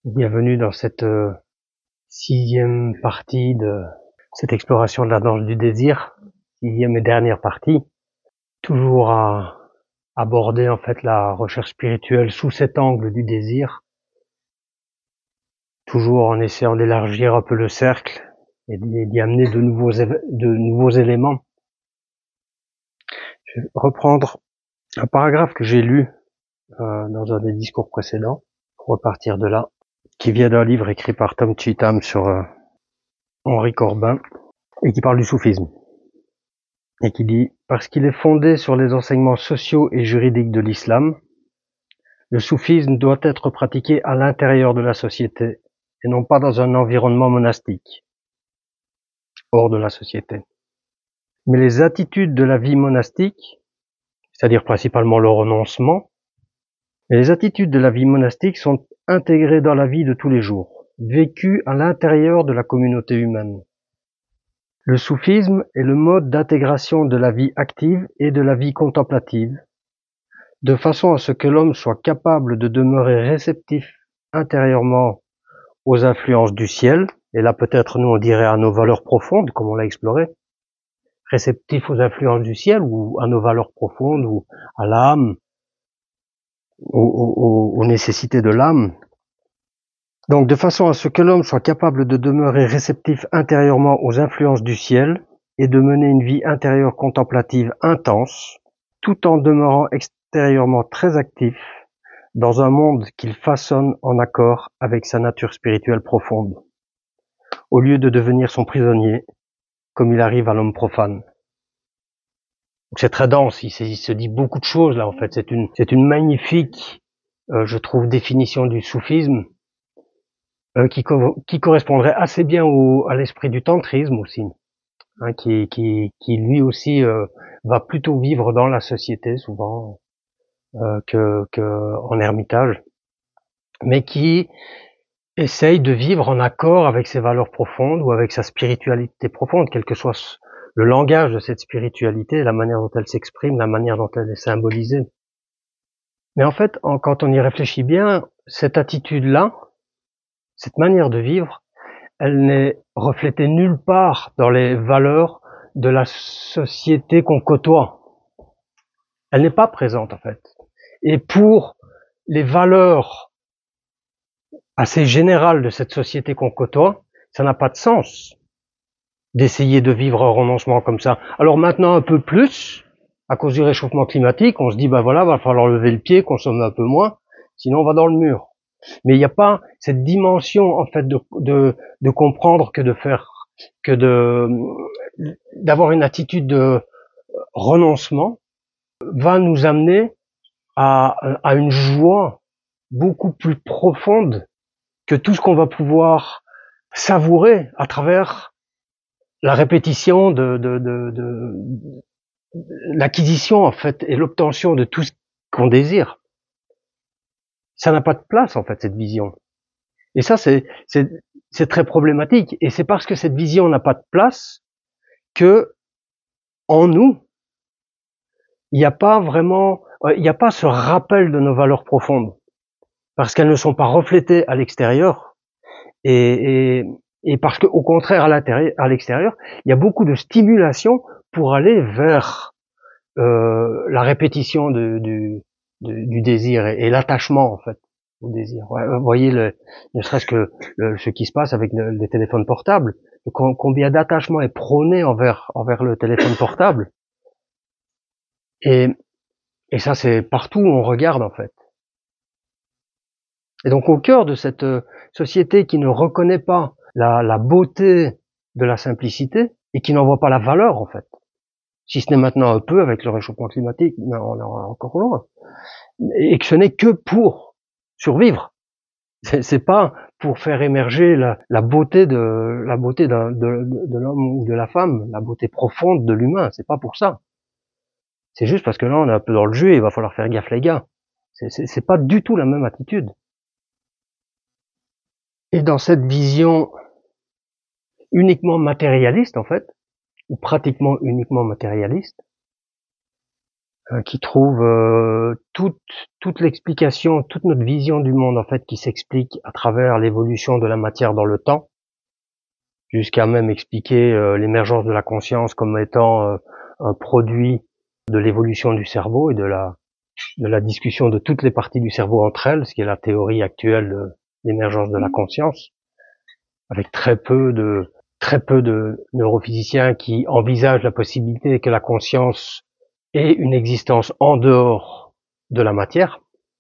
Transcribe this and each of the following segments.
Bienvenue dans cette sixième partie de cette exploration de la danse du désir, sixième et dernière partie, toujours à aborder en fait la recherche spirituelle sous cet angle du désir, toujours en essayant d'élargir un peu le cercle et d'y amener de nouveaux éléments. Je vais reprendre un paragraphe que j'ai lu dans un des discours précédents, pour repartir de là, qui vient d'un livre écrit par Tom Cheetham sur Henri Corbin, et qui parle du soufisme. Et qui dit « Parce qu'il est fondé sur les enseignements sociaux et juridiques de l'islam, le soufisme doit être pratiqué à l'intérieur de la société et non pas dans un environnement monastique, hors de la société. Mais les attitudes de la vie monastique, c'est-à-dire principalement le renoncement, mais les attitudes de la vie monastique sont intégrées dans la vie de tous les jours, vécues à l'intérieur de la communauté humaine. Le soufisme est le mode d'intégration de la vie active et de la vie contemplative, de façon à ce que l'homme soit capable de demeurer réceptif intérieurement aux influences du ciel, et là peut-être nous on dirait à nos valeurs profondes, comme on l'a exploré, réceptif aux influences du ciel, ou à nos valeurs profondes, ou à l'âme, aux nécessités de l'âme. Donc de façon à ce que l'homme soit capable de demeurer réceptif intérieurement aux influences du ciel, et de mener une vie intérieure contemplative intense, tout en demeurant extérieurement très actif, dans un monde qu'il façonne en accord avec sa nature spirituelle profonde, au lieu de devenir son prisonnier, comme il arrive à l'homme profane. Donc c'est très dense, il se dit beaucoup de choses là en fait, c'est une magnifique, je trouve, définition du soufisme, qui correspondrait assez bien à l'esprit du tantrisme aussi, hein, qui lui aussi va plutôt vivre dans la société souvent que en ermitage, mais qui essaye de vivre en accord avec ses valeurs profondes ou avec sa spiritualité profonde, quel que soit le langage de cette spiritualité, la manière dont elle s'exprime, la manière dont elle est symbolisée. Mais en fait, quand on y réfléchit bien, cette attitude-là, cette manière de vivre, elle n'est reflétée nulle part dans les valeurs de la société qu'on côtoie. Elle n'est pas présente en fait. Et pour les valeurs assez générales de cette société qu'on côtoie, ça n'a pas de sens d'essayer de vivre un renoncement comme ça. Alors maintenant un peu plus, à cause du réchauffement climatique, on se dit, ben voilà, va falloir lever le pied, consommer un peu moins, sinon on va dans le mur. Mais il n'y a pas cette dimension, en fait, de comprendre d'avoir une attitude de renoncement va nous amener à une joie beaucoup plus profonde que tout ce qu'on va pouvoir savourer à travers la répétition de l'acquisition, en fait, et l'obtention de tout ce qu'on désire. Ça n'a pas de place, en fait, cette vision. Et ça, c'est très problématique. Et c'est parce que cette vision n'a pas de place que, en nous, il n'y a pas vraiment, il n'y a pas ce rappel de nos valeurs profondes. Parce qu'elles ne sont pas reflétées à l'extérieur. Et parce qu'au contraire, à l'extérieur, il y a beaucoup de stimulation pour aller vers la répétition du désir et l'attachement en fait au désir. Ouais, vous voyez, ne serait-ce que ce qui se passe avec les téléphones portables, combien d'attachement est prôné envers le téléphone portable. Et ça, c'est partout où on regarde en fait. Et donc au cœur de cette société qui ne reconnaît pas la beauté de la simplicité et qui n'en voit pas la valeur en fait, si ce n'est maintenant un peu avec le réchauffement climatique, mais on est encore loin, et que ce n'est que pour survivre. C'est pas pour faire émerger la beauté de l'homme ou de la femme, la beauté profonde de l'humain. C'est pas pour ça. C'est juste parce que là on est un peu dans le jeu et il va falloir faire gaffe les gars. C'est pas du tout la même attitude. Et dans cette vision uniquement matérialiste en fait, ou pratiquement uniquement matérialiste, qui trouve toute l'explication, toute notre vision du monde en fait qui s'explique à travers l'évolution de la matière dans le temps, jusqu'à même expliquer l'émergence de la conscience comme étant un produit de l'évolution du cerveau et de la discussion de toutes les parties du cerveau entre elles, ce qui est la théorie actuelle de l'émergence de la conscience, avec très peu de neurophysiciens qui envisagent la possibilité que la conscience ait une existence en dehors de la matière.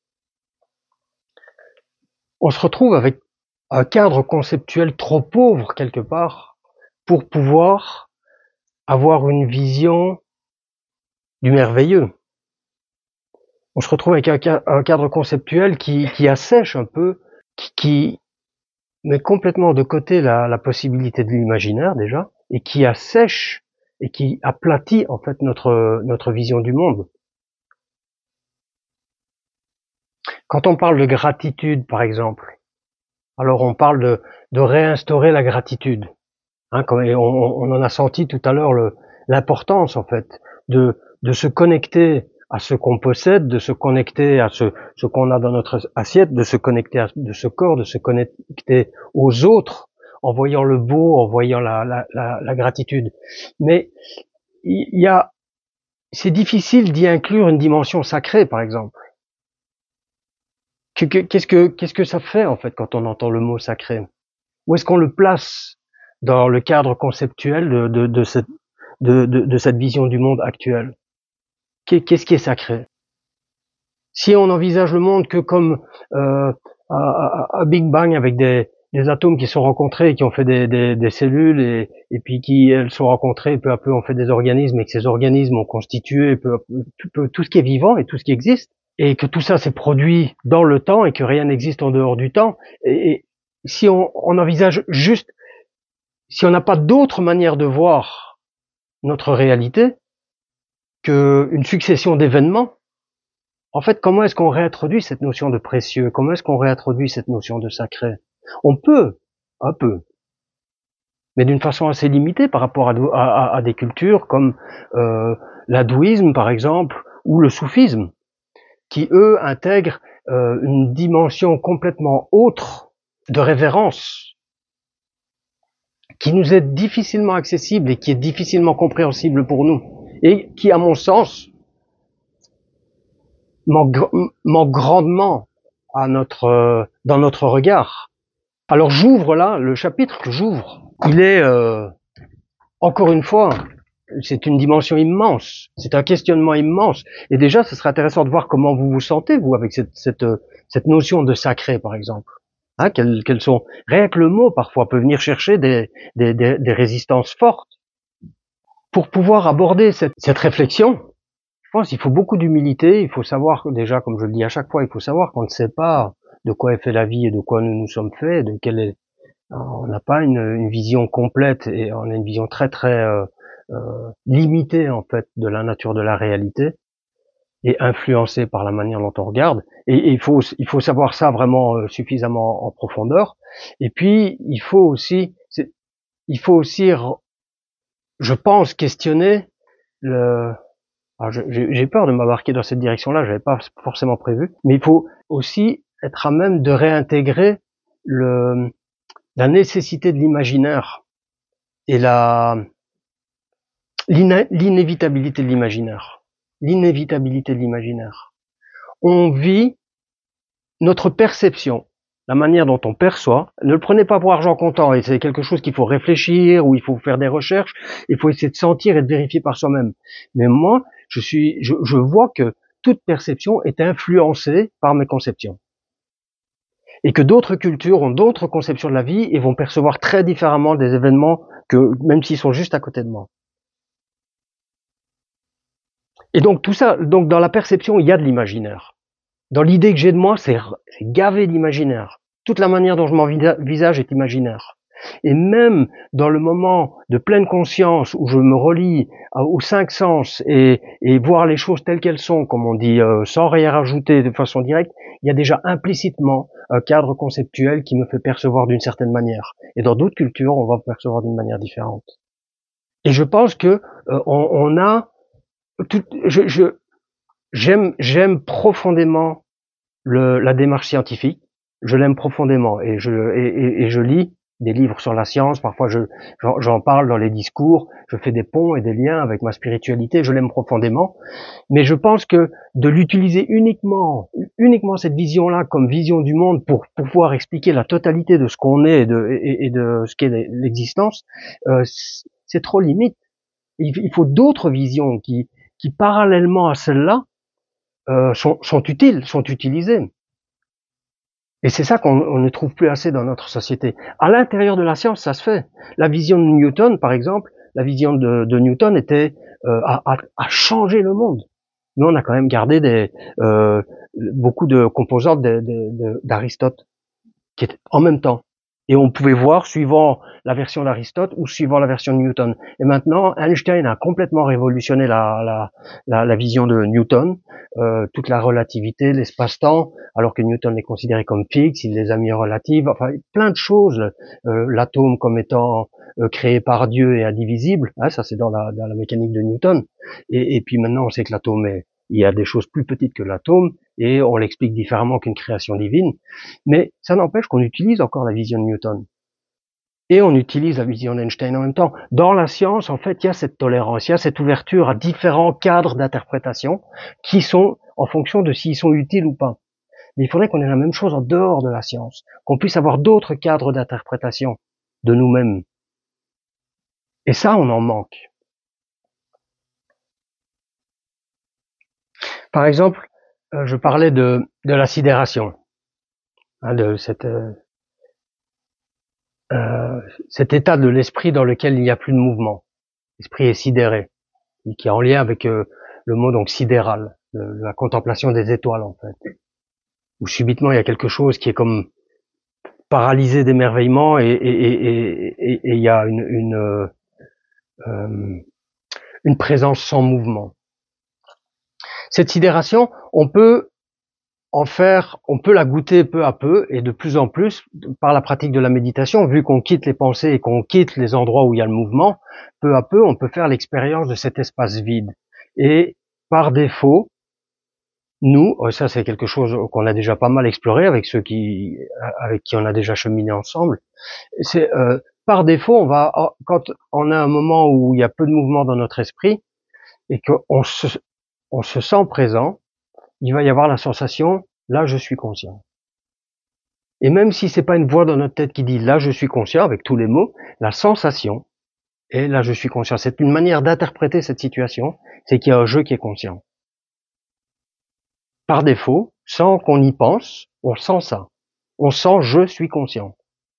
On se retrouve avec un cadre conceptuel trop pauvre quelque part pour pouvoir avoir une vision du merveilleux. On se retrouve avec un cadre conceptuel qui assèche un peu, qui met complètement de côté la possibilité de l'imaginaire déjà, et qui assèche et qui aplatit en fait notre vision du monde. Quand on parle de gratitude, par exemple, alors on parle de réinstaurer la gratitude. Hein, on en a senti tout à l'heure l'importance en fait de se connecter à ce qu'on possède, de se connecter à ce qu'on a dans notre assiette, de se connecter à de ce corps, de se connecter aux autres en voyant le beau, en voyant la gratitude. Mais c'est difficile d'y inclure une dimension sacrée, par exemple. Qu'est-ce que ça fait en fait quand on entend le mot sacré? Où est-ce qu'on le place dans le cadre conceptuel de cette vision du monde actuelle? Qu'est-ce qui est sacré? Si on envisage le monde que comme un Big Bang avec des atomes qui sont rencontrés et qui ont fait des cellules et puis qui elles sont rencontrées peu à peu ont fait des organismes et que ces organismes ont constitué peu à peu tout ce qui est vivant et tout ce qui existe et que tout ça s'est produit dans le temps et que rien n'existe en dehors du temps, et si on envisage juste, si on n'a pas d'autre manière de voir notre réalité qu'une succession d'événements, en fait, comment est-ce qu'on réintroduit cette notion de précieux? Comment est-ce qu'on réintroduit cette notion de sacré? On peut, un peu, mais d'une façon assez limitée par rapport à des cultures comme l'hindouisme, par exemple, ou le soufisme, qui, eux, intègrent une dimension complètement autre de révérence, qui nous est difficilement accessible et qui est difficilement compréhensible pour nous, et qui, à mon sens, manque grandement à dans notre regard. Alors j'ouvre là, le chapitre que j'ouvre, il est, encore une fois, c'est une dimension immense, c'est un questionnement immense, et déjà ce serait intéressant de voir comment vous vous sentez, vous, avec cette notion de sacré, par exemple. Hein, quelles sont, rien que le mot parfois peut venir chercher des résistances fortes. Pour pouvoir aborder cette réflexion, je pense qu'il faut beaucoup d'humilité, il faut savoir déjà, comme je le dis à chaque fois, il faut savoir qu'on ne sait pas de quoi est fait la vie et de quoi nous nous sommes faits, on n'a pas une vision complète et on a une vision très limitée en fait de la nature de la réalité et influencée par la manière dont on regarde. Et il faut savoir ça vraiment suffisamment en profondeur. Et puis il faut aussi, je pense, questionner le. J'ai peur de m'embarquer dans cette direction-là, j'avais pas forcément prévu, mais il faut aussi être à même de réintégrer la nécessité de l'imaginaire et l'inévitabilité de l'imaginaire. L'inévitabilité de l'imaginaire. On vit notre perception, la manière dont on perçoit. Ne le prenez pas pour argent comptant, et c'est quelque chose qu'il faut réfléchir, où il faut faire des recherches, il faut essayer de sentir et de vérifier par soi-même. Mais moi, je vois que toute perception est influencée par mes conceptions. Et que d'autres cultures ont d'autres conceptions de la vie et vont percevoir très différemment des événements que même s'ils sont juste à côté de moi. Et donc tout ça, donc dans la perception, il y a de l'imaginaire. Dans l'idée que j'ai de moi, c'est gavé d'imaginaire. Toute la manière dont je m'envisage est imaginaire. Et même dans le moment de pleine conscience où je me relie aux cinq sens et voir les choses telles qu'elles sont, comme on dit, sans rien rajouter de façon directe, il y a déjà implicitement un cadre conceptuel qui me fait percevoir d'une certaine manière. Et dans d'autres cultures, on va percevoir d'une manière différente. Et je pense que on a tout, j'aime profondément la démarche scientifique. Je l'aime profondément et je lis des livres sur la science. Parfois, j'en parle dans les discours. Je fais des ponts et des liens avec ma spiritualité. Je l'aime profondément. Mais je pense que de l'utiliser uniquement cette vision-là comme vision du monde pour pouvoir expliquer la totalité de ce qu'on est et de ce qu'est l'existence, c'est trop limite. Il faut d'autres visions qui parallèlement à celle-là, sont utiles, sont utilisées. Et c'est ça qu'on ne trouve plus assez dans notre société. À l'intérieur de la science, ça se fait. La vision de Newton, par exemple, la vision de Newton était à changer le monde. Nous, on a quand même gardé beaucoup de composantes d'Aristote qui étaient en même temps. Et on pouvait voir suivant la version d'Aristote ou suivant la version de Newton. Et maintenant, Einstein a complètement révolutionné la vision de Newton, toute la relativité, l'espace-temps, alors que Newton est considéré comme fixe, il les a mis en relative, enfin plein de choses, l'atome comme étant créé par Dieu et indivisible, hein, ça c'est dans la mécanique de Newton. Et puis maintenant, on sait que l'atome il y a des choses plus petites que l'atome, et on l'explique différemment qu'une création divine. Mais ça n'empêche qu'on utilise encore la vision de Newton. Et on utilise la vision d'Einstein en même temps. Dans la science, en fait, il y a cette tolérance, il y a cette ouverture à différents cadres d'interprétation qui sont en fonction de s'ils sont utiles ou pas. Mais il faudrait qu'on ait la même chose en dehors de la science, qu'on puisse avoir d'autres cadres d'interprétation de nous-mêmes. Et ça, on en manque. Par exemple, je parlais de la sidération, hein, de cet état de l'esprit dans lequel il n'y a plus de mouvement. L'esprit est sidéré, et qui est en lien avec le mot donc sidéral, la contemplation des étoiles en fait. Où subitement il y a quelque chose qui est comme paralysé d'émerveillement et il y a une présence sans mouvement. Cette sidération, on peut la goûter peu à peu et de plus en plus par la pratique de la méditation, vu qu'on quitte les pensées et qu'on quitte les endroits où il y a le mouvement, peu à peu on peut faire l'expérience de cet espace vide. Et par défaut, nous, ça c'est quelque chose qu'on a déjà pas mal exploré avec avec qui on a déjà cheminé ensemble, c'est par défaut quand on a un moment où il y a peu de mouvement dans notre esprit et qu'on se sent présent, il va y avoir la sensation, là je suis conscient. Et même si c'est pas une voix dans notre tête qui dit là je suis conscient avec tous les mots, la sensation est là je suis conscient. C'est une manière d'interpréter cette situation, c'est qu'il y a un jeu qui est conscient. Par défaut, sans qu'on y pense, on sent ça. On sent je suis conscient.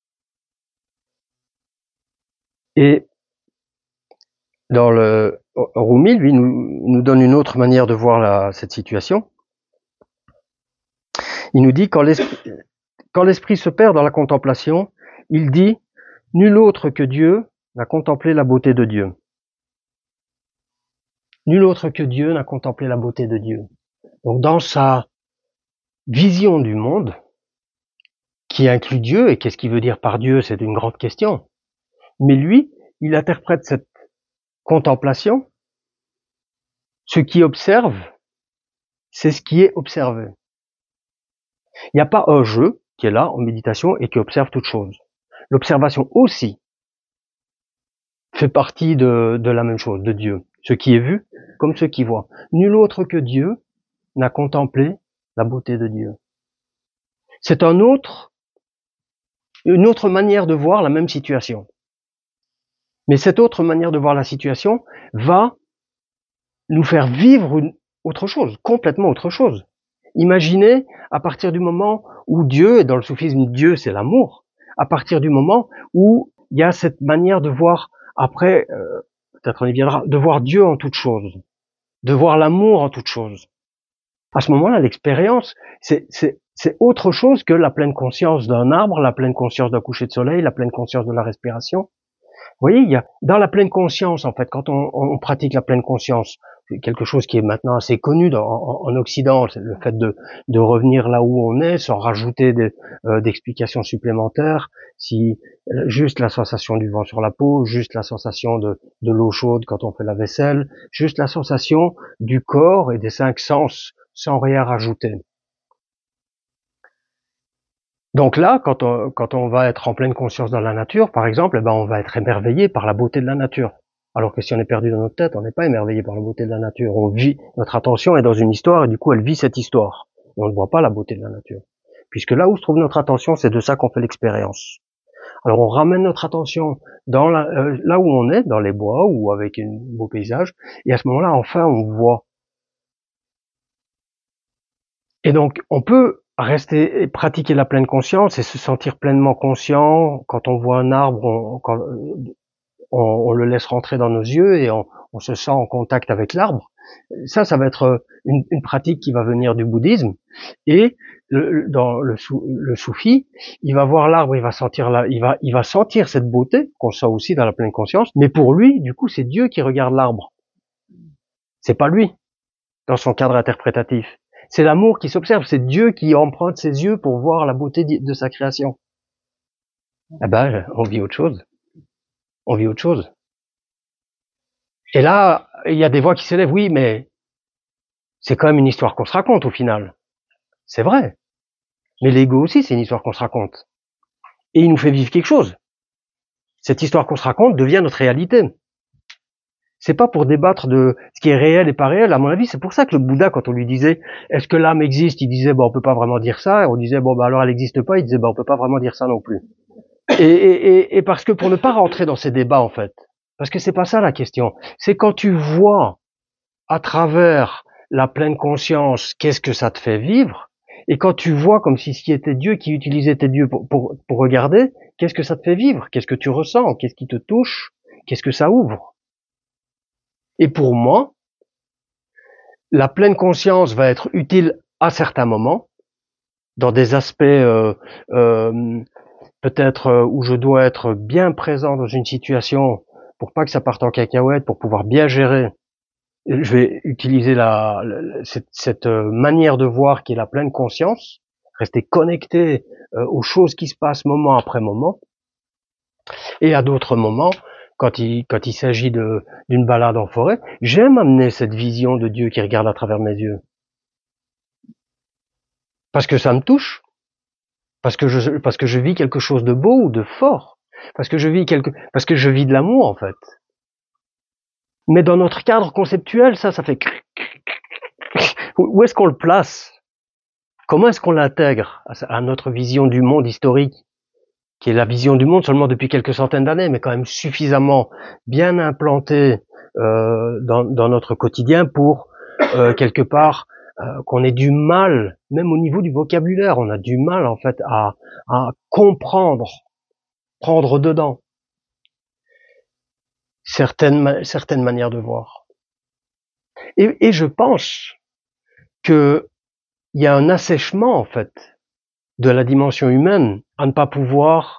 Et dans Rumi, lui, nous donne une autre manière de voir cette situation. Il nous dit quand l'esprit se perd dans la contemplation, il dit nul autre que Dieu n'a contemplé la beauté de Dieu. Nul autre que Dieu n'a contemplé la beauté de Dieu. Donc dans sa vision du monde, qui inclut Dieu, et qu'est-ce qu'il veut dire par Dieu, c'est une grande question. Mais lui, il interprète cette contemplation, ce qui observe, c'est ce qui est observé. Il n'y a pas un jeu qui est là en méditation et qui observe toute chose. L'observation aussi fait partie de la même chose, de Dieu. Ce qui est vu comme ce qui voit. Nul autre que Dieu n'a contemplé la beauté de Dieu. C'est une autre manière de voir la même situation. Mais cette autre manière de voir la situation va nous faire vivre autre chose, complètement autre chose. Imaginez, à partir du moment où Dieu, et dans le soufisme, Dieu c'est l'amour, à partir du moment où il y a cette manière de voir, après, peut-être on y viendra, de voir Dieu en toute chose, de voir l'amour en toute chose. À ce moment-là, l'expérience, c'est autre chose que la pleine conscience d'un arbre, la pleine conscience d'un coucher de soleil, la pleine conscience de la respiration. Vous voyez, il y a dans la pleine conscience, en fait, quand on pratique la pleine conscience, c'est quelque chose qui est maintenant assez connu en Occident, c'est le fait de revenir là où on est sans rajouter d'explications supplémentaires. Si juste la sensation du vent sur la peau, juste la sensation de l'eau chaude quand on fait la vaisselle, juste la sensation du corps et des 5 sens sans rien rajouter. Donc là, quand on va être en pleine conscience dans la nature, par exemple, on va être émerveillé par la beauté de la nature. Alors que si on est perdu dans notre tête, on n'est pas émerveillé par la beauté de la nature. On vit, notre attention est dans une histoire et du coup elle vit cette histoire. Et on ne voit pas la beauté de la nature. Puisque là où se trouve notre attention, c'est de ça qu'on fait l'expérience. Alors on ramène notre attention dans là où on est, dans les bois ou avec un beau paysage, et à ce moment-là, enfin, on voit. Et donc, on peut rester et pratiquer la pleine conscience et se sentir pleinement conscient. Quand on voit un arbre, on le laisse rentrer dans nos yeux et on se sent en contact avec l'arbre. Ça va être une pratique qui va venir du bouddhisme. Et dans le soufi, il va voir l'arbre, il va sentir cette beauté qu'on sent aussi dans la pleine conscience. Mais pour lui, du coup, c'est Dieu qui regarde l'arbre. C'est pas lui, dans son cadre interprétatif. C'est l'amour qui s'observe, c'est Dieu qui emprunte ses yeux pour voir la beauté de sa création. Eh ben, on vit autre chose. On vit autre chose. Et là, il y a des voix qui s'élèvent, oui, mais c'est quand même une histoire qu'on se raconte au final. C'est vrai. Mais l'ego aussi, c'est une histoire qu'on se raconte. Et il nous fait vivre quelque chose. Cette histoire qu'on se raconte devient notre réalité. C'est pas pour débattre de ce qui est réel et pas réel. À mon avis, c'est pour ça que le Bouddha, quand on lui disait est-ce que l'âme existe, il disait on peut pas vraiment dire ça. Et on disait alors elle n'existe pas. Il disait on peut pas vraiment dire ça non plus. Et parce que pour ne pas rentrer dans ces débats en fait, parce que c'est pas ça la question. C'est quand tu vois à travers la pleine conscience qu'est-ce que ça te fait vivre, et quand tu vois comme si c'était Dieu qui utilisait tes yeux pour regarder, qu'est-ce que ça te fait vivre, qu'est-ce que tu ressens, qu'est-ce qui te touche, qu'est-ce que ça ouvre. Et pour moi, la pleine conscience va être utile à certains moments, dans des aspects peut-être où je dois être bien présent dans une situation pour pas que ça parte en cacahuète, pour pouvoir bien gérer. Je vais utiliser cette manière de voir qui est la pleine conscience, rester connecté aux choses qui se passent moment après moment. Et à d'autres moments, quand il s'agit d'une balade en forêt, j'aime amener cette vision de Dieu qui regarde à travers mes yeux. Parce que ça me touche. Parce que je vis quelque chose de beau ou de fort. Parce que je vis de l'amour, en fait. Mais dans notre cadre conceptuel, ça fait... Où est-ce qu'on le place? Comment est-ce qu'on l'intègre à notre vision du monde historique, qui est la vision du monde seulement depuis quelques centaines d'années, mais quand même suffisamment bien implantée dans notre quotidien pour, quelque part, qu'on ait du mal, même au niveau du vocabulaire, on a du mal en fait à comprendre, prendre dedans certaines manières de voir. Et je pense que il y a un assèchement en fait de la dimension humaine à ne pas pouvoir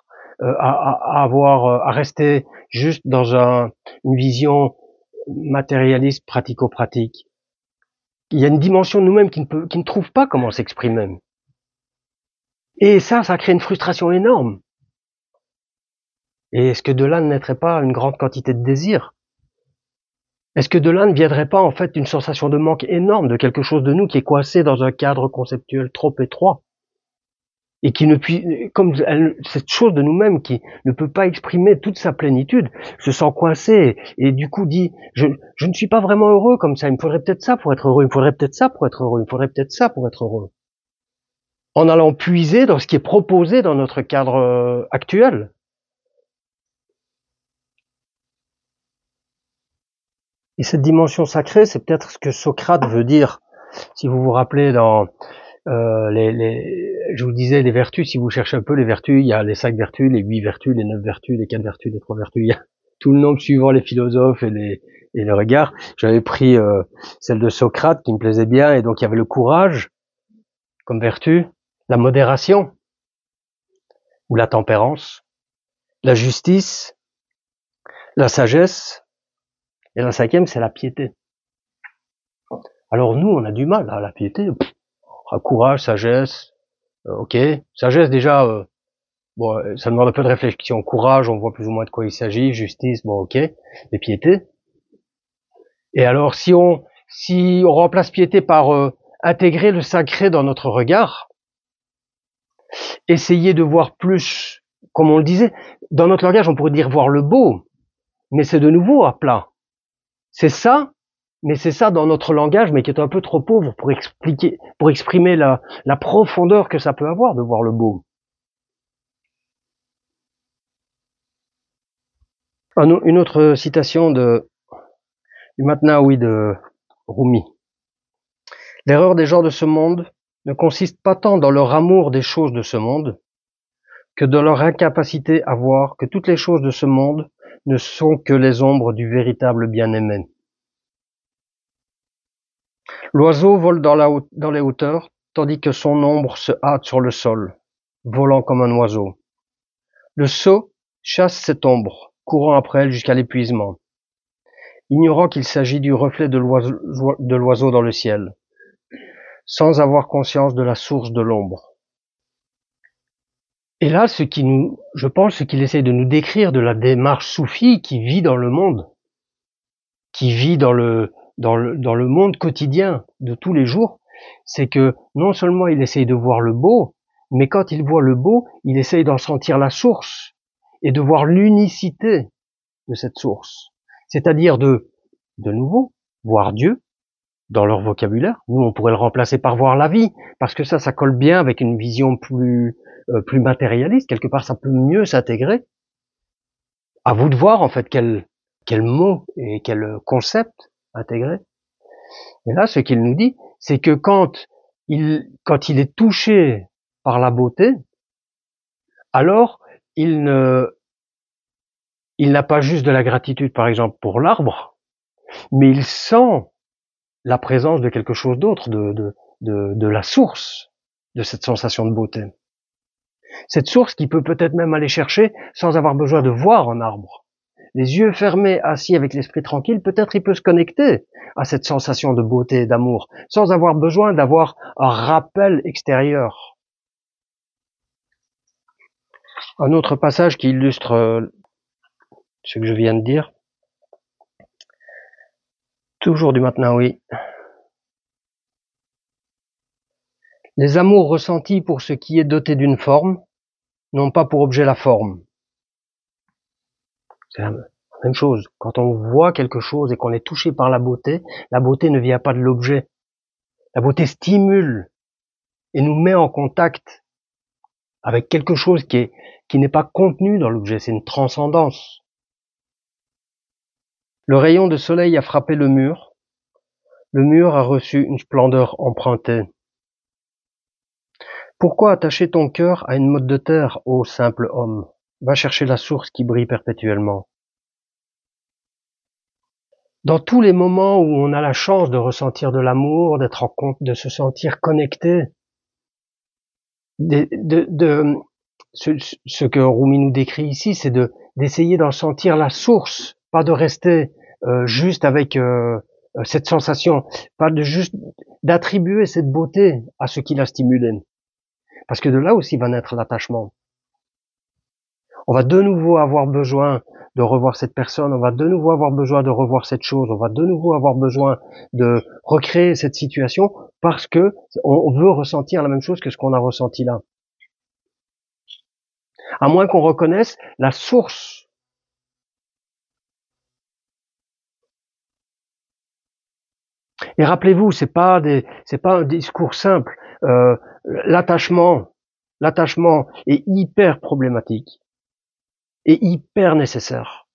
à rester juste dans une vision matérialiste pratico-pratique. Il y a une dimension de nous-mêmes qui ne trouve pas comment s'exprimer. Et ça crée une frustration énorme. Et est-ce que de là ne naîtrait pas une grande quantité de désir? Est-ce que de là ne viendrait pas en fait une sensation de manque énorme de quelque chose de nous qui est coincé dans un cadre conceptuel trop étroit? Et qui ne puis, comme cette chose de nous-mêmes qui ne peut pas exprimer toute sa plénitude, se sent coincée et du coup dit je ne suis pas vraiment heureux comme ça, il me faudrait peut-être ça pour être heureux, il me faudrait peut-être ça pour être heureux, il me faudrait peut-être ça pour être heureux. En allant puiser dans ce qui est proposé dans notre cadre actuel. Et cette dimension sacrée, c'est peut-être ce que Socrate veut dire. Si vous vous rappelez dans je vous disais les vertus, si vous cherchez un peu les vertus, il y a les 5 vertus, les 8 vertus, les 9 vertus, les 4 vertus, les 3 vertus, il y a tout le nombre suivant les philosophes et les regards. J'avais pris celle de Socrate qui me plaisait bien, et donc il y avait le courage comme vertu, la modération ou la tempérance, la justice, la sagesse, et la 5e c'est la piété. Alors nous, on a du mal à la piété. Courage, sagesse, ok. Sagesse déjà, bon, ça demande un peu de réflexion. Courage, on voit plus ou moins de quoi il s'agit. Justice, bon, ok. Et piété. Et alors, si on remplace piété par intégrer le sacré dans notre regard, essayer de voir plus, comme on le disait, dans notre langage, on pourrait dire voir le beau, mais c'est de nouveau à plat. C'est ça, mais c'est ça dans notre langage, mais qui est un peu trop pauvre pour exprimer la profondeur que ça peut avoir de voir le beau. Une autre citation du Matnaoui de Rumi. L'erreur des gens de ce monde ne consiste pas tant dans leur amour des choses de ce monde que dans leur incapacité à voir que toutes les choses de ce monde ne sont que les ombres du véritable bien-aimé. L'oiseau vole dans les hauteurs, tandis que son ombre se hâte sur le sol, volant comme un oiseau. Le sot chasse cette ombre, courant après elle jusqu'à l'épuisement, ignorant qu'il s'agit du reflet de l'oiseau dans le ciel, sans avoir conscience de la source de l'ombre. Et là, je pense, ce qu'il essaie de nous décrire de la démarche soufie qui vit dans le monde, qui vit dans le monde quotidien de tous les jours, c'est que non seulement il essaye de voir le beau, mais quand il voit le beau, il essaye d'en sentir la source et de voir l'unicité de cette source. C'est-à-dire de nouveau, voir Dieu dans leur vocabulaire. Nous, on pourrait le remplacer par voir la vie, parce que ça colle bien avec une vision plus matérialiste. Quelque part, ça peut mieux s'intégrer. À vous de voir, en fait, quel mot et quel concept intégrer. Et là, ce qu'il nous dit, c'est que quand il est touché par la beauté, alors il n'a pas juste de la gratitude, par exemple, pour l'arbre, mais il sent la présence de quelque chose d'autre, de la source de cette sensation de beauté. Cette source qui peut peut-être même aller chercher sans avoir besoin de voir un arbre. Les yeux fermés, assis avec l'esprit tranquille, peut-être il peut se connecter à cette sensation de beauté et d'amour, sans avoir besoin d'avoir un rappel extérieur. Un autre passage qui illustre ce que je viens de dire, toujours du Matnaoui. Les amours ressentis pour ce qui est doté d'une forme n'ont pas pour objet la forme. C'est la même chose. Quand on voit quelque chose et qu'on est touché par la beauté ne vient pas de l'objet. La beauté stimule et nous met en contact avec quelque chose qui n'est pas contenu dans l'objet, c'est une transcendance. Le rayon de soleil a frappé le mur a reçu une splendeur empruntée. Pourquoi attacher ton cœur à une motte de terre, ô simple homme? Va chercher la source qui brille perpétuellement. Dans tous les moments où on a la chance de ressentir de l'amour, d'être en compte, de se sentir connecté, ce que Rumi nous décrit ici, c'est d'essayer d'en sentir la source, pas de rester juste avec cette sensation, pas de juste d'attribuer cette beauté à ce qui l'a stimulé, parce que de là aussi va naître l'attachement. On va de nouveau avoir besoin de revoir cette personne, on va de nouveau avoir besoin de revoir cette chose, on va de nouveau avoir besoin de recréer cette situation parce que on veut ressentir la même chose que ce qu'on a ressenti là. À moins qu'on reconnaisse la source. Et rappelez-vous, c'est pas un discours simple. L'attachement est hyper problématique et hyper nécessaire.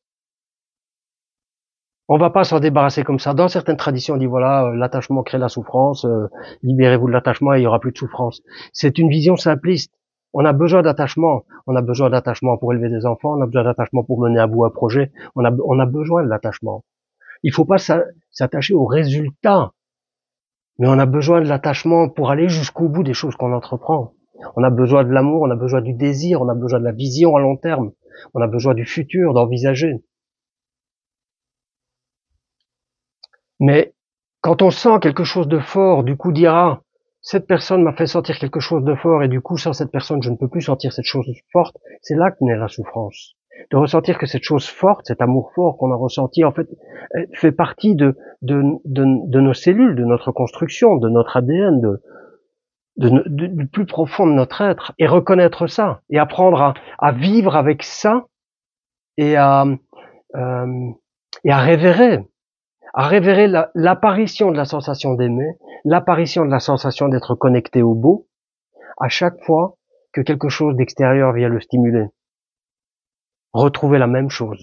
On va pas s'en débarrasser comme ça. Dans certaines traditions, on dit voilà, l'attachement crée la souffrance, libérez-vous de l'attachement et il y aura plus de souffrance. C'est une vision simpliste. On a besoin d'attachement. On a besoin d'attachement pour élever des enfants, on a besoin d'attachement pour mener à bout un projet. On a besoin de l'attachement. Il faut pas s'attacher au résultat, mais on a besoin de l'attachement pour aller jusqu'au bout des choses qu'on entreprend. On a besoin de l'amour, on a besoin du désir, on a besoin de la vision à long terme, on a besoin du futur, d'envisager. Mais Quand on sent quelque chose de fort, du coup dira, cette personne m'a fait sentir quelque chose de fort et du coup sans cette personne je ne peux plus sentir cette chose forte, c'est là que naît la souffrance. De ressentir que cette chose forte, cet amour fort qu'on a ressenti, en fait, fait partie de nos cellules, de notre construction, de notre ADN, du plus profond de notre être, et reconnaître ça, et apprendre à vivre avec ça, et euh, et à révérer l'apparition de la sensation d'aimer, l'apparition de la sensation d'être connecté au beau, à chaque fois que quelque chose d'extérieur vient le stimuler. Retrouver la même chose.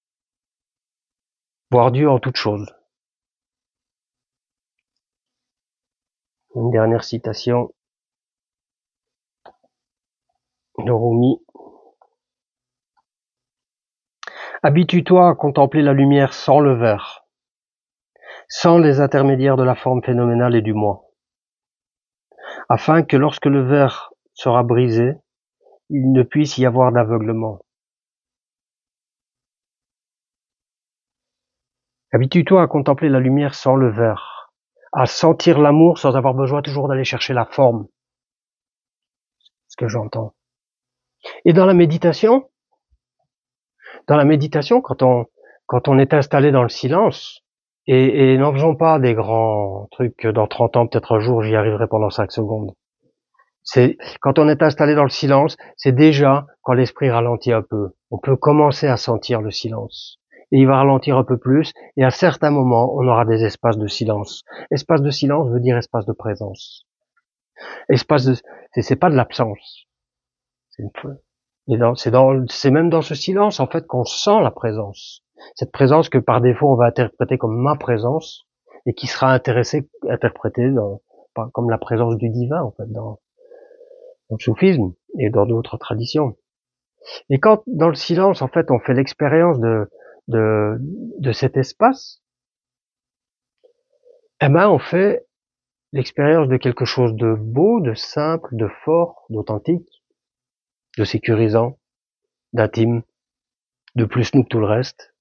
Voir Dieu en toute chose. Une dernière citation de Rumi. Habitue-toi à contempler la lumière sans le verre, sans les intermédiaires de la forme phénoménale et du moi, afin que lorsque le verre sera brisé, il ne puisse y avoir d'aveuglement. Habitue-toi à contempler la lumière sans le verre, à sentir l'amour sans avoir besoin toujours d'aller chercher la forme. Ce que j'entends. Et dans la méditation, quand on est installé dans le silence, et n'en faisons pas des grands trucs, dans 30 ans, peut-être un jour, j'y arriverai pendant 5 secondes. C'est, quand on est installé dans le silence, c'est déjà quand l'esprit ralentit un peu. On peut commencer à sentir le silence. Et il va ralentir un peu plus, et à certains moments, on aura des espaces de silence. Espace de silence veut dire espace de présence. Espace de, c'est pas de l'absence. C'est c'est même dans ce silence, en fait, qu'on sent la présence. Cette présence que par défaut, on va interpréter comme ma présence, et qui sera interprétée comme la présence du divin, en fait, dans le soufisme et dans d'autres traditions. Et quand, dans le silence, en fait, on fait l'expérience de cet espace, eh ben, on fait l'expérience de quelque chose de beau, de simple, de fort, d'authentique, de sécurisant, d'intime, de plus nous que tout le reste,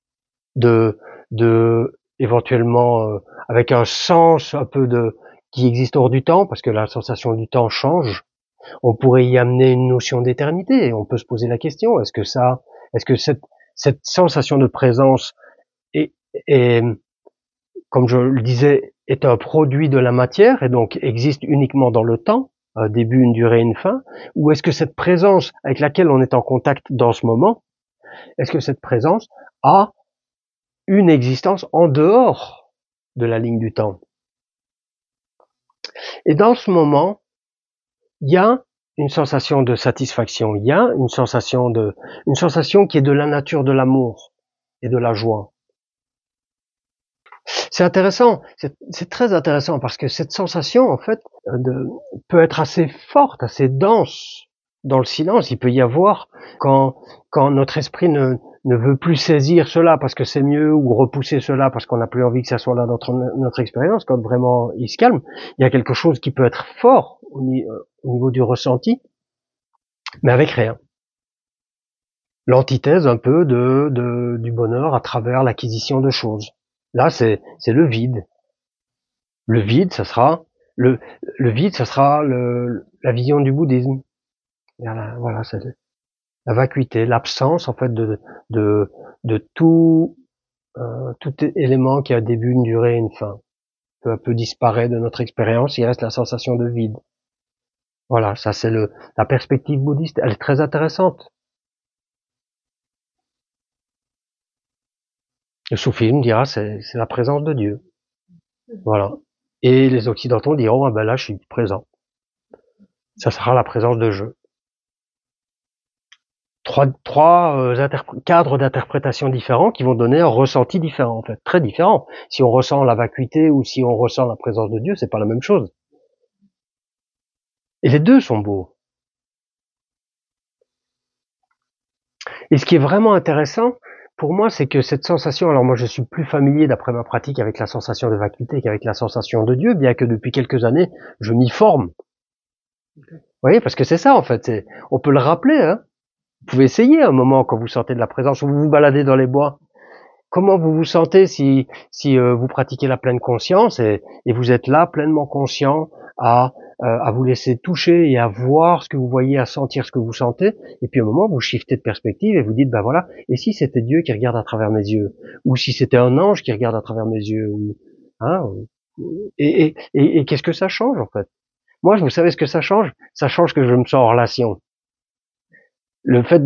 de éventuellement avec un sens un peu qui existe hors du temps, parce que la sensation du temps change. On pourrait y amener une notion d'éternité, et on peut se poser la question, est-ce que cette sensation de présence est, comme je le disais, est un produit de la matière, et donc existe uniquement dans le temps, un début, une durée, une fin, ou est-ce que cette présence avec laquelle on est en contact dans ce moment, est-ce que cette présence a une existence en dehors de la ligne du temps? Et dans ce moment, il y a une sensation de satisfaction, il y a une sensation qui est de la nature de l'amour et de la joie. C'est intéressant, c'est très intéressant parce que cette sensation, en fait, peut être assez forte, assez dense dans le silence. Il peut y avoir quand notre esprit ne veut plus saisir cela parce que c'est mieux, ou repousser cela parce qu'on n'a plus envie que ça soit là dans notre expérience, quand vraiment il se calme, il y a quelque chose qui peut être fort au niveau du ressenti, mais avec rien. L'antithèse un peu du bonheur à travers l'acquisition de choses. Là, c'est le vide. Le vide, ça sera le vide, ça sera la vision du bouddhisme. Voilà, c'est la vacuité, l'absence en fait de tout élément qui a un début, une durée, une fin. Peu à peu disparaît de notre expérience, il reste la sensation de vide. Voilà, ça c'est la perspective bouddhiste, elle est très intéressante. Le soufisme dira c'est la présence de Dieu. Voilà. Et les occidentaux diront ah ben là je suis présent. Ça sera la présence de je. Trois cadres d'interprétation différents qui vont donner un ressenti différent, en fait, très différent. Si on ressent la vacuité ou si on ressent la présence de Dieu, c'est pas la même chose. Et les deux sont beaux. Et ce qui est vraiment intéressant, pour moi, c'est que cette sensation, alors moi je suis plus familier d'après ma pratique avec la sensation de vacuité qu'avec la sensation de Dieu, bien que depuis quelques années, je m'y forme. Vous voyez, parce que c'est ça, en fait, on peut le rappeler, hein. Vous pouvez essayer un moment quand vous sentez de la présence, ou vous vous baladez dans les bois. comment vous vous sentez si vous pratiquez la pleine conscience et vous êtes là pleinement conscient à vous laisser toucher et à voir ce que vous voyez, à sentir ce que vous sentez, et puis au moment vous shiftez de perspective et vous dites, ben voilà, et si c'était Dieu qui regarde à travers mes yeux, ou si c'était un ange qui regarde à travers mes yeux, ou hein, et qu'est-ce que ça change en fait? Moi, vous savez ce que ça change? Ça change que je me sens en relation. Le fait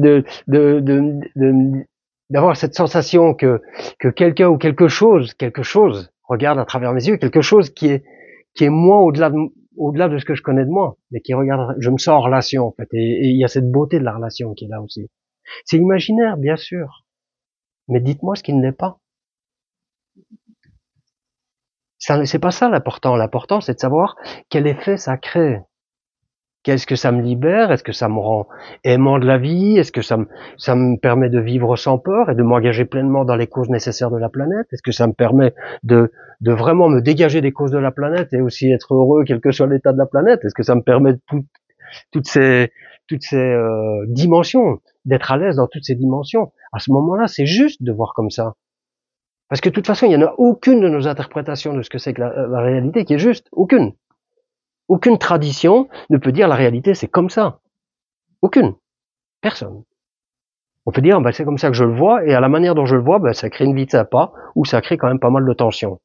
d'avoir cette sensation que quelqu'un ou quelque chose regarde à travers mes yeux, quelque chose qui est moi au-delà de ce que je connais de moi, mais qui regarde, je me sens en relation en fait, et il y a cette beauté de la relation qui est là aussi. C'est imaginaire, bien sûr, mais dites-moi ce qui ne l'est pas. Ça, c'est pas ça l'important. L'important, c'est de savoir quel effet ça crée. Qu'est-ce que ça me libère? Est-ce que ça me rend aimant de la vie? Est-ce que ça me permet de vivre sans peur et de m'engager pleinement dans les causes nécessaires de la planète? Est-ce que ça me permet de vraiment me dégager des causes de la planète et aussi être heureux quel que soit l'état de la planète? Est-ce que ça me permet toutes ces dimensions, d'être à l'aise dans toutes ces dimensions? À ce moment-là, c'est juste de voir comme ça. Parce que de toute façon, il n'y en a aucune de nos interprétations de ce que c'est que la réalité qui est juste. Aucune. Aucune tradition ne peut dire la réalité c'est comme ça. Aucune. Personne. On peut dire, c'est comme ça que je le vois, et à la manière dont je le vois, ça crée une vie sympa, ou ça crée quand même pas mal de tension.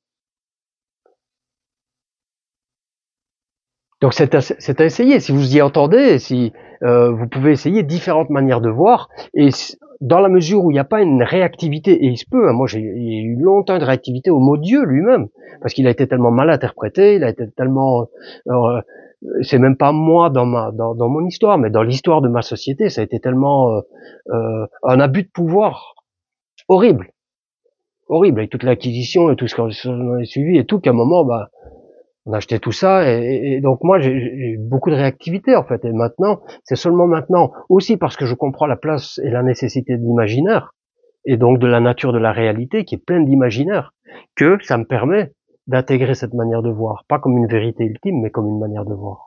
Donc c'est à essayer. Si vous y entendez, si vous pouvez essayer différentes manières de voir, et dans la mesure où il n'y a pas une réactivité, et il se peut, moi j'ai eu longtemps de réactivité au mot Dieu lui-même, parce qu'il a été tellement mal interprété, il a été tellement c'est même pas moi dans mon histoire, mais dans l'histoire de ma société, ça a été tellement un abus de pouvoir horrible, avec toute l'acquisition et tout ce qu'on a suivi et tout, qu'à un moment, on a acheté tout ça, et donc moi j'ai eu beaucoup de réactivité en fait, et maintenant, c'est seulement maintenant, aussi parce que je comprends la place et la nécessité de l'imaginaire, et donc de la nature de la réalité qui est pleine d'imaginaire, que ça me permet d'intégrer cette manière de voir, pas comme une vérité ultime, mais comme une manière de voir.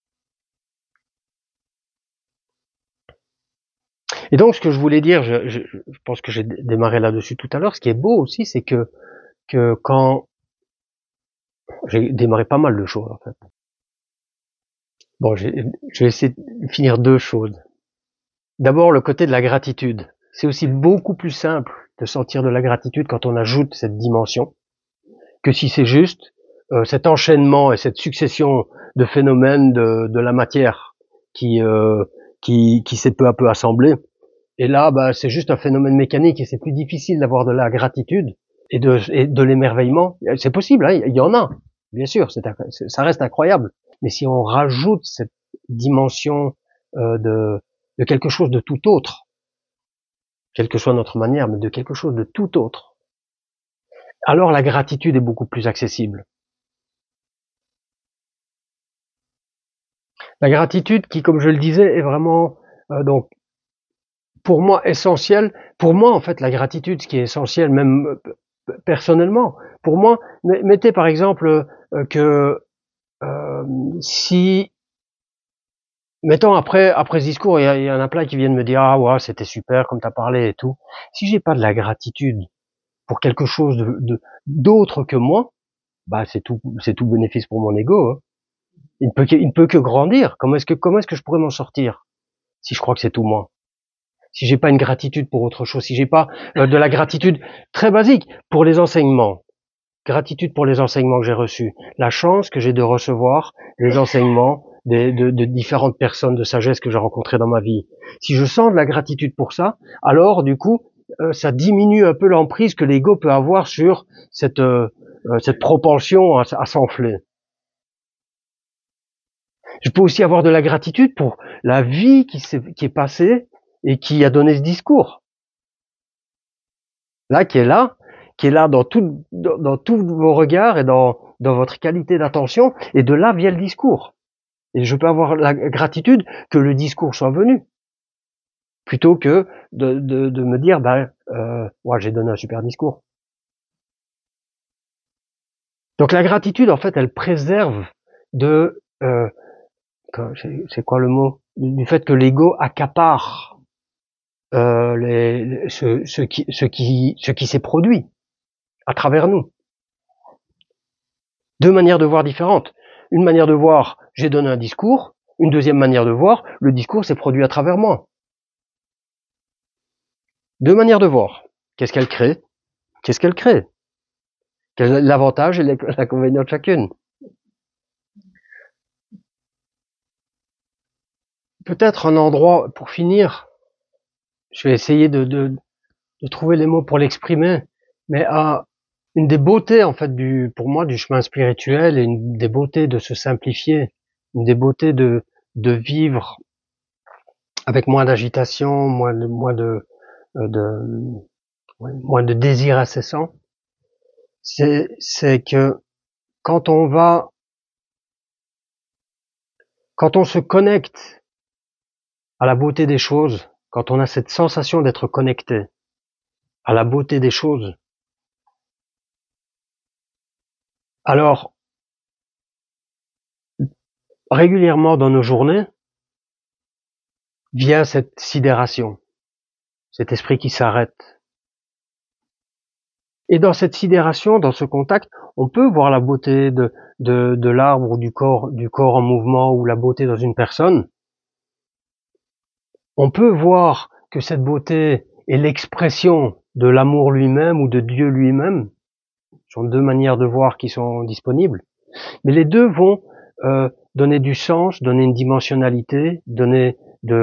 Et donc, ce que je voulais dire, je pense que j'ai démarré là-dessus tout à l'heure, ce qui est beau aussi, c'est que quand j'ai démarré pas mal de choses, en fait. Bon, je vais essayer de finir deux choses. D'abord, le côté de la gratitude. C'est aussi beaucoup plus simple de sentir de la gratitude quand on ajoute cette dimension, que si c'est juste cet enchaînement et cette succession de phénomènes de la matière qui s'est peu à peu assemblée. Et là, c'est juste un phénomène mécanique et c'est plus difficile d'avoir de la gratitude et de l'émerveillement. C'est possible, hein, il y en a, bien sûr, ça reste incroyable. Mais si on rajoute cette dimension de quelque chose de tout autre, quelle que soit notre manière, mais de quelque chose de tout autre, alors la gratitude est beaucoup plus accessible. La gratitude qui, comme je le disais, est vraiment donc pour moi essentielle. Pour moi, en fait, la gratitude, ce qui est essentiel, même personnellement, pour moi, mettez par exemple que si, mettons après ce discours, il y en a plein qui viennent me dire ah ouais c'était super comme t'as parlé et tout. Si j'ai pas de la gratitude pour quelque chose d'autre que moi, c'est tout bénéfice pour mon ego. Hein. Il ne peut que grandir. Comment est-ce que je pourrais m'en sortir si je crois que c'est tout moi? Si j'ai pas une gratitude pour autre chose, si j'ai pas de la gratitude très basique pour les enseignements. Gratitude pour les enseignements que j'ai reçus, la chance que j'ai de recevoir les enseignements de différentes personnes de sagesse que j'ai rencontrées dans ma vie. Si je sens de la gratitude pour ça, alors du coup, ça diminue un peu l'emprise que l'ego peut avoir sur cette propension à s'enfler. Je peux aussi avoir de la gratitude pour la vie qui est passée et qui a donné ce discours. Là, qui est là dans tous vos regards et dans votre qualité d'attention, et de là vient le discours. Et je peux avoir la gratitude que le discours soit venu, plutôt que de me dire, j'ai donné un super discours. Donc la gratitude, en fait, elle préserve c'est quoi le mot? Du fait que l'ego accapare ce qui s'est produit à travers nous. Deux manières de voir différentes. Une manière de voir, j'ai donné un discours. Une deuxième manière de voir, le discours s'est produit à travers moi. Deux manières de voir. Qu'est-ce qu'elle crée? Qu'est-ce qu'elle crée? Quel est l'avantage et l'inconvénient de chacune? Peut-être un endroit, pour finir, je vais essayer de trouver les mots pour l'exprimer, mais une des beautés, en fait, pour moi, du chemin spirituel, et une des beautés de se simplifier, une des beautés de vivre avec moins d'agitation, moins de désir incessant, c'est que quand on se connecte à la beauté des choses, quand on a cette sensation d'être connecté à la beauté des choses, alors régulièrement dans nos journées vient cette sidération, cet esprit qui s'arrête. Et dans cette sidération, dans ce contact, on peut voir la beauté de l'arbre ou du corps en mouvement, ou la beauté dans une personne. On peut voir que cette beauté est l'expression de l'amour lui-même ou de Dieu lui-même. Ce sont deux manières de voir qui sont disponibles. Mais les deux vont donner du sens, donner une dimensionnalité, donner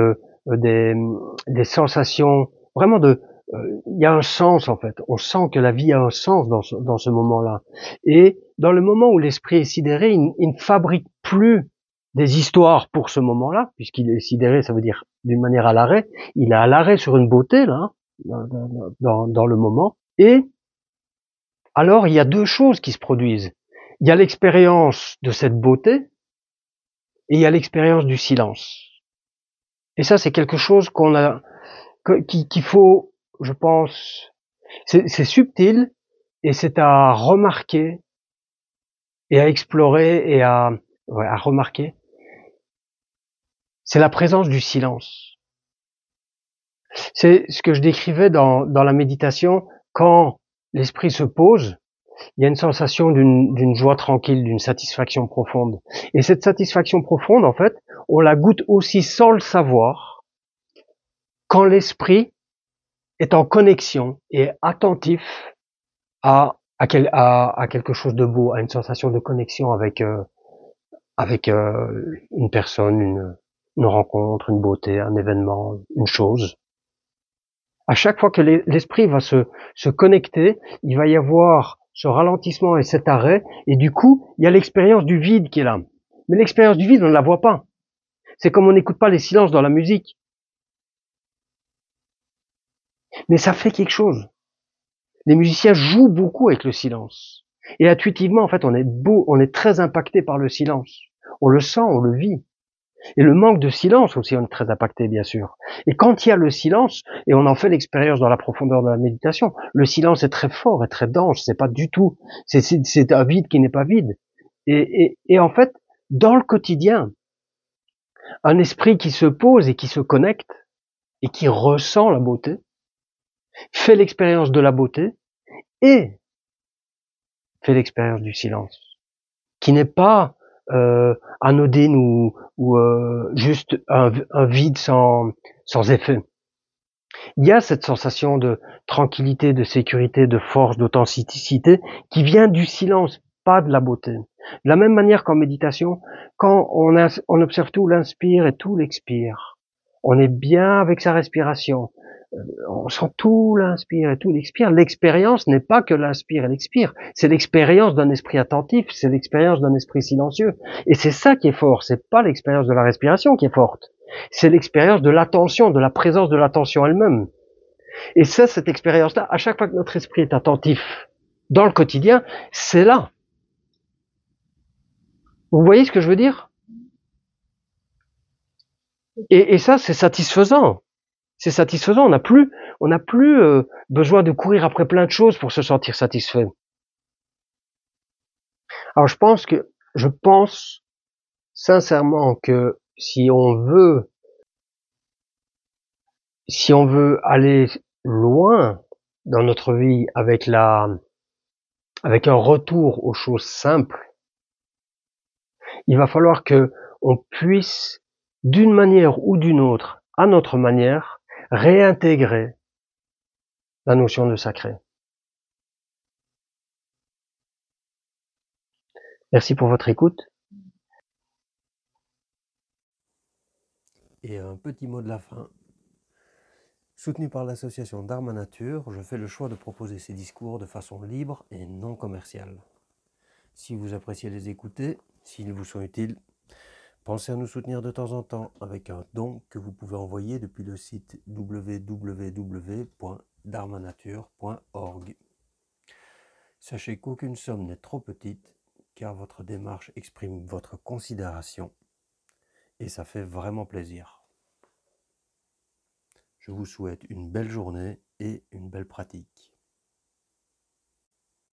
des sensations, vraiment il y a un sens en fait. On sent que la vie a un sens dans ce moment-là. Et dans le moment où l'esprit est sidéré, il ne fabrique plus des histoires pour ce moment-là, puisqu'il est sidéré, ça veut dire d'une manière à l'arrêt. Il est à l'arrêt sur une beauté là, dans le moment. Et alors il y a deux choses qui se produisent. Il y a l'expérience de cette beauté et il y a l'expérience du silence. Et ça, c'est quelque chose qu'il faut, je pense, c'est subtil et c'est à remarquer et à explorer et à remarquer. C'est la présence du silence. C'est ce que je décrivais dans la méditation. Quand l'esprit se pose, il y a une sensation d'une joie tranquille, d'une satisfaction profonde. Et cette satisfaction profonde, en fait, on la goûte aussi sans le savoir, quand l'esprit est en connexion et attentif à quelque chose de beau, à une sensation de connexion avec une personne, une rencontre, une beauté, un événement, une chose. À chaque fois que l'esprit va se connecter, il va y avoir ce ralentissement et cet arrêt, et du coup, il y a l'expérience du vide qui est là. Mais l'expérience du vide, on ne la voit pas. C'est comme on n'écoute pas les silences dans la musique. Mais ça fait quelque chose. Les musiciens jouent beaucoup avec le silence. Et intuitivement, en fait, on est très impacté par le silence. On le sent, on le vit. Et le manque de silence aussi, on est très impacté, bien sûr. Et quand il y a le silence, et on en fait l'expérience dans la profondeur de la méditation, le silence est très fort et très dense. C'est pas du tout, c'est un vide qui n'est pas vide. Et en fait, dans le quotidien, un esprit qui se pose et qui se connecte et qui ressent la beauté, fait l'expérience de la beauté et fait l'expérience du silence, qui n'est pas anodine ou juste un vide sans effet. Il y a cette sensation de tranquillité, de sécurité, de force, d'authenticité qui vient du silence, pas de la beauté. De la même manière qu'en méditation, quand on observe tout l'inspire et tout l'expire, on est bien avec sa respiration, on sent tout l'inspire et tout l'expire. L'expérience n'est pas que l'inspire et l'expire, c'est l'expérience d'un esprit attentif, c'est l'expérience d'un esprit silencieux. Et c'est ça qui est fort, c'est pas l'expérience de la respiration qui est forte, c'est l'expérience de l'attention, de la présence de l'attention elle-même. Et ça, cette expérience-là, à chaque fois que notre esprit est attentif dans le quotidien, c'est là. Vous voyez ce que je veux dire? Et ça, c'est satisfaisant. C'est satisfaisant. On n'a plus besoin de courir après plein de choses pour se sentir satisfait. Alors je pense sincèrement que si on veut si on veut aller loin dans notre vie avec un retour aux choses simples, il va falloir que on puisse, d'une manière ou d'une autre, à notre manière, réintégrer la notion de sacré. Merci pour votre écoute. Et un petit mot de la fin. Soutenu par l'association Dharma Nature, je fais le choix de proposer ces discours de façon libre et non commerciale. Si vous appréciez les écouter, s'ils vous sont utiles, pensez à nous soutenir de temps en temps avec un don que vous pouvez envoyer depuis le site www.dharmanature.org. Sachez qu'aucune somme n'est trop petite, car votre démarche exprime votre considération et ça fait vraiment plaisir. Je vous souhaite une belle journée et une belle pratique.